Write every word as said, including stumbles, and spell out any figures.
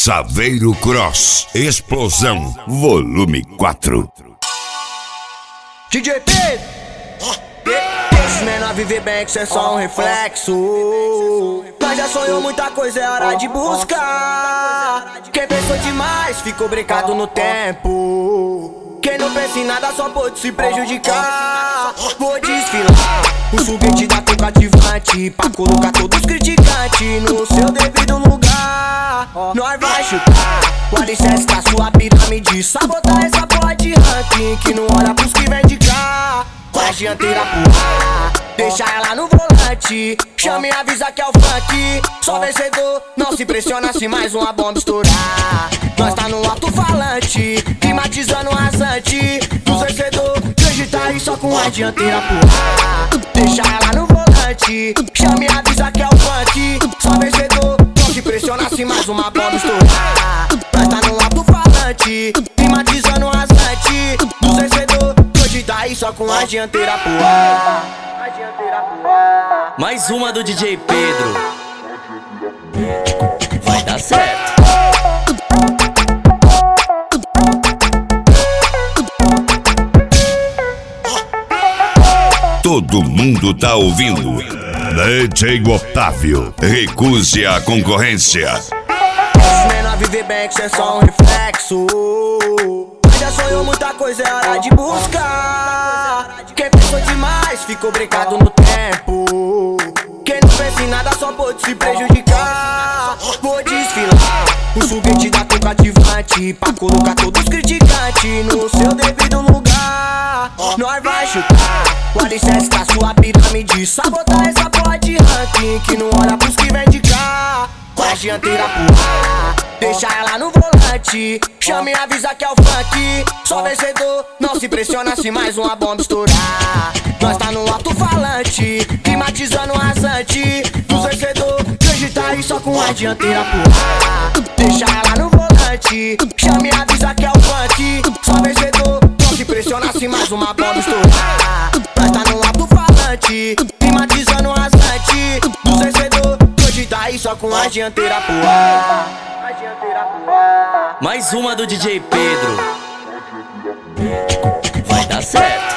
Saveiro Cross Explosão Volume quatro. D J Pedro, esse menor viver bem, que cê é só um reflexo. Mas já sonhou muita coisa, é hora de buscar. Quem pensou demais ficou brincado no tempo. Quem não pensa em nada só pode se prejudicar. Vou desfilar o foguete da cor cativante pra colocar todos os criticantes no seu devido lugar. Nós vai chutar o alicerce da sua pirâmide, sabotar essa porra de ranking que não olha pros que vem de cá. Faz dianteira pro ar, deixa ela no volante. Chame e avisa que é o funk, só vencedor. Não se pressiona se mais uma bomba estourar. Nós tá no alto-falante, climatizando o rasante dos vencedores. Acredita aí só com a dianteira pro ar, deixa ela no volante. Chame e avisa que é o funk, só vencedor. Não se pressiona se mais uma bomba estourar. Nós tá no alto-falante, climatizando o rasante dos vencedores. Acredita aí só com a dianteira pro ar. Mais uma do D J Pedro. Vai dar certo. Todo mundo tá ouvindo. D J Otávio, recuse a concorrência. Esse menor viver bem, que cê é só um reflexo. Mas já sonhou muita coisa, é hora de buscar. Quem pensou demais ficou brincado no tempo. Quem não pensa em nada só pode se prejudicar. Vou desfilar o foguete da cor cativante pra colocar todos os criticantes no seu devido lugar. Nós vai chutar o alicerce da sua pirâmide, sabotar essa porra de ranking que não olha pros que vem de cá. Faz dianteira pro ar, deixa ela no volante. Chame e avisa que é o funk, só vencedor. Não se pressiona se mais uma bomba estourar. Nós tá no alto-falante, climatizando o rasante dos vencedores. Acredita aí só com a dianteira pro ar, deixa ela no volante. Chame e avisa que é o funk, só vencedor. Não se pressiona se mais uma bomba estourar. Nós tá no alto-falante, climatizando o rasante dos vencedores. Acredita aí só com a dianteira pro ar. Mais uma do D J Pedro. Vai dar certo.